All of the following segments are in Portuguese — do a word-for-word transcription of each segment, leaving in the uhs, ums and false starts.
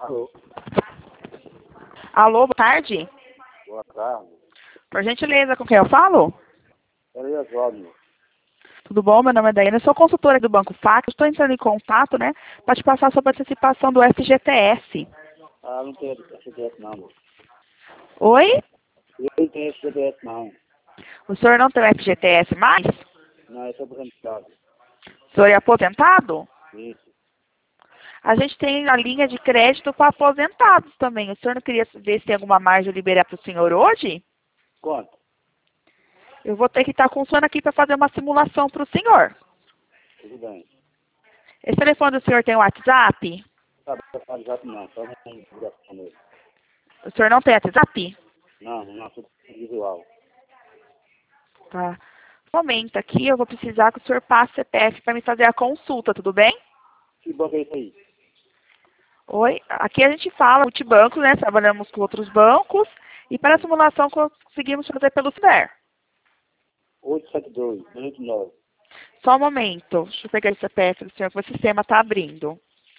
Alô, Alô, boa tarde. boa tarde. Por gentileza, com quem eu falo? Peraí, Oswaldo. Tudo bom? Meu nome é Daiane, eu sou consultora do Banco Fac. Estou entrando em contato, né, para te passar sobre a participação do F G T S. Ah, não tem F G T S não, amor. Oi? Eu não tenho F G T S não. O senhor não tem o F G T S mais? Não, eu sou aposentado. O senhor é aposentado? Isso. A gente tem a linha de crédito para aposentados também. O senhor não queria ver se tem alguma margem de liberar para o senhor hoje? Quanto? Eu vou ter que estar com o senhor aqui para fazer uma simulação para o senhor. Tudo bem. Esse telefone do senhor tem WhatsApp? Tá bem, já não, só não tem ligação nele. O senhor não tem WhatsApp? Não, não, tudo visual. Tá. Um momento aqui, eu vou precisar que o senhor passe C P F para me fazer a consulta, tudo bem? Que banco é isso aí? Oi, aqui a gente fala multibanco, né? Trabalhamos com outros bancos e para a simulação conseguimos fazer pelo Ciber. oito sete dois, dois oito nove. Só um momento, deixa eu pegar o C P F do senhor que o sistema está abrindo.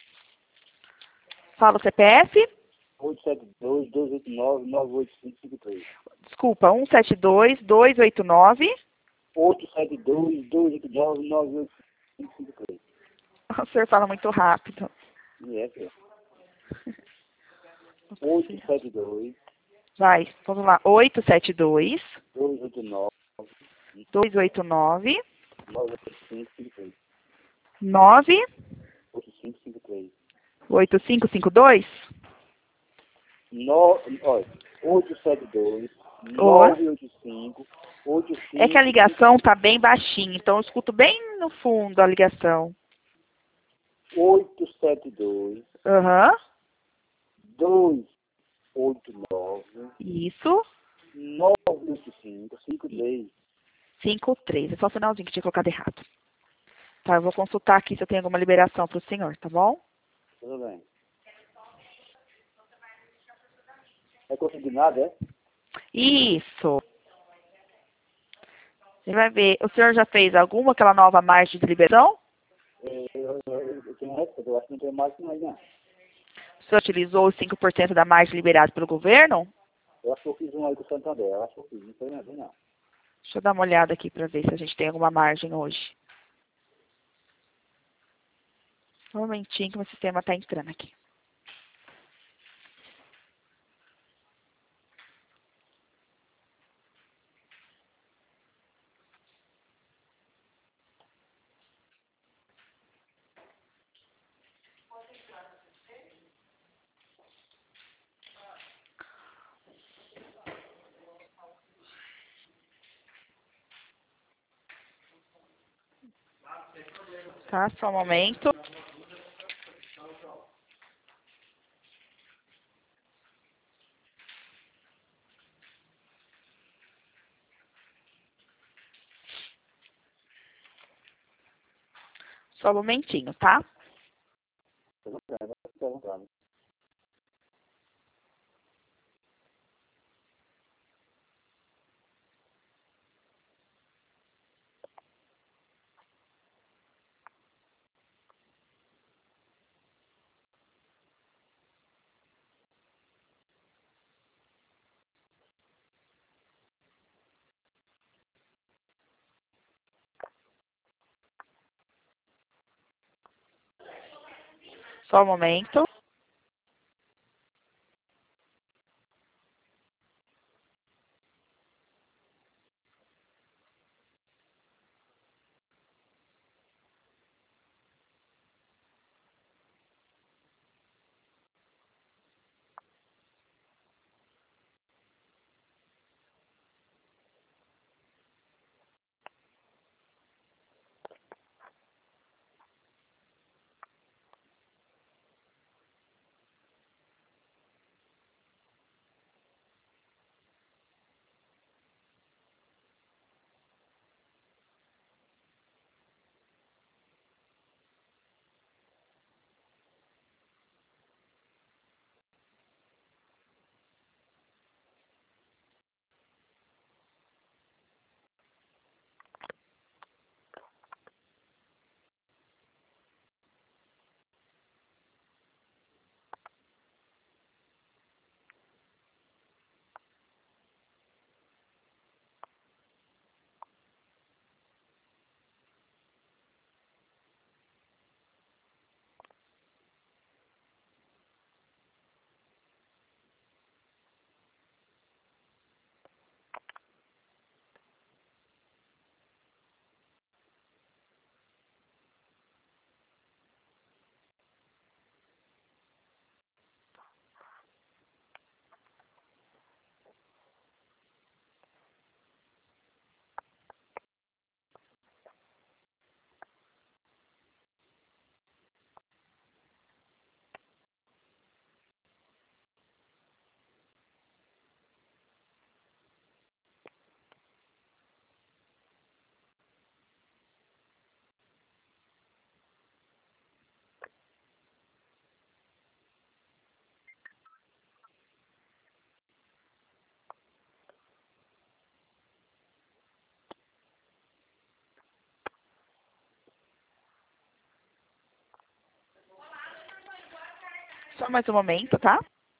Fala o C P F? oito sete dois, dois oito nove, nove oito cinco cinco três. Desculpa, um sete dois, dois oito nove. oito sete dois, dois oito nove, nove oito cinco cinco três. O senhor fala muito rápido. E é, filho. oito sete dois, Vai, vamos lá. oito sete dois, dois oito nove, dois oito nove, nove oito cinco cinco três. nove oito cinco cinco três. oito cinco cinco dois. No, olha, oito sete dois, Oi. nove oito cinco, oito É que a cinco, ligação tá bem baixinha, então eu escuto bem no fundo a ligação. oito sete dois, Aham. dois oito nove, Isso. nove oito cinco, cinco três. cinco três. É só o finalzinho que tinha colocado errado. Tá, eu vou consultar aqui se eu tenho alguma liberação para o senhor, tá bom? Tudo bem. É consignado, é? Isso. Você vai ver. O senhor já fez alguma, aquela nova margem de liberação? É, Eu, eu, eu, eu tenho resposta, eu acho que não tem mais que mais, não. O senhor utilizou os cinco por cento da margem liberada pelo governo? Eu acho que eu fiz um aí com o Santander, eu acho que eu fiz, não tem nada, não. Deixa eu dar uma olhada aqui para ver se a gente tem alguma margem hoje. Um momentinho que o meu sistema está entrando aqui. Tá, só um momento. Só um momentinho, tá? Tudo bem, vai perguntando. Só um momento. mais um momento, tá?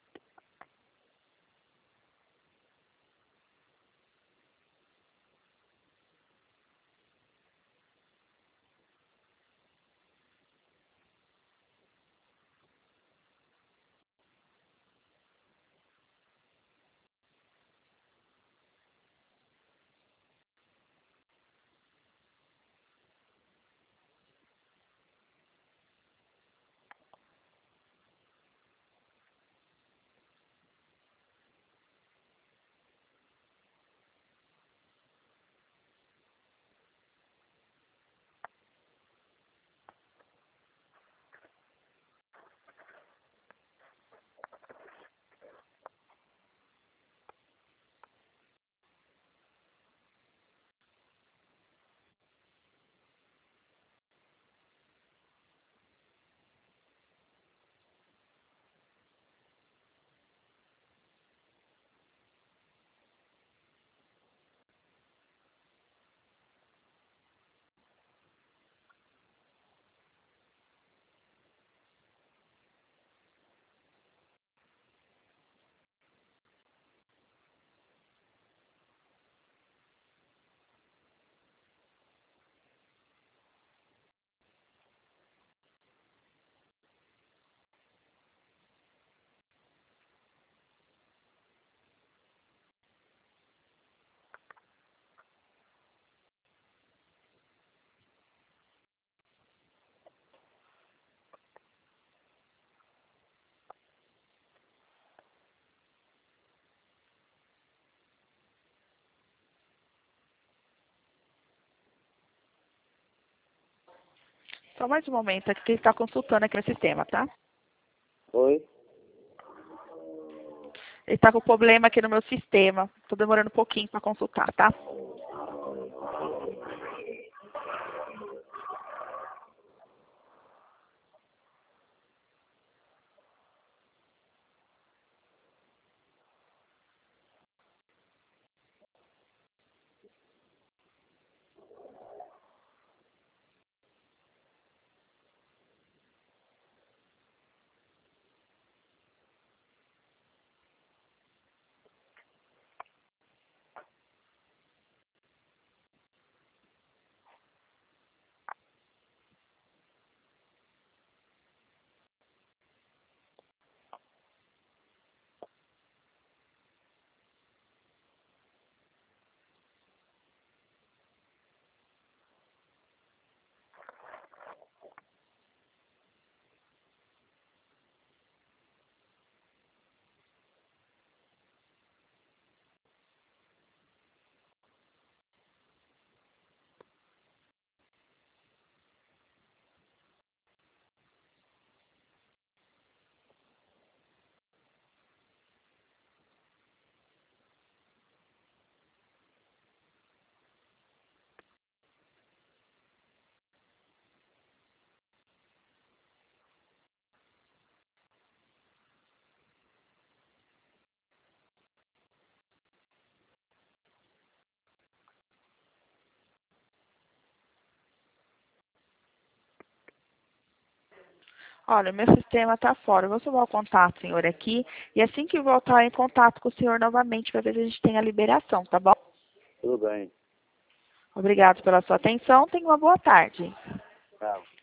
Só mais um momento aqui que ele está consultando aqui no sistema, tá? Oi? Ele está com problema aqui no meu sistema. Estou demorando um pouquinho para consultar, tá? Olha, meu sistema está fora. Eu vou salvar o contato, senhor, aqui. E assim que voltar em contato com o senhor novamente, para ver se a gente tem a liberação, tá bom? Tudo bem. Obrigado pela sua atenção. Tenha uma boa tarde. Tchau.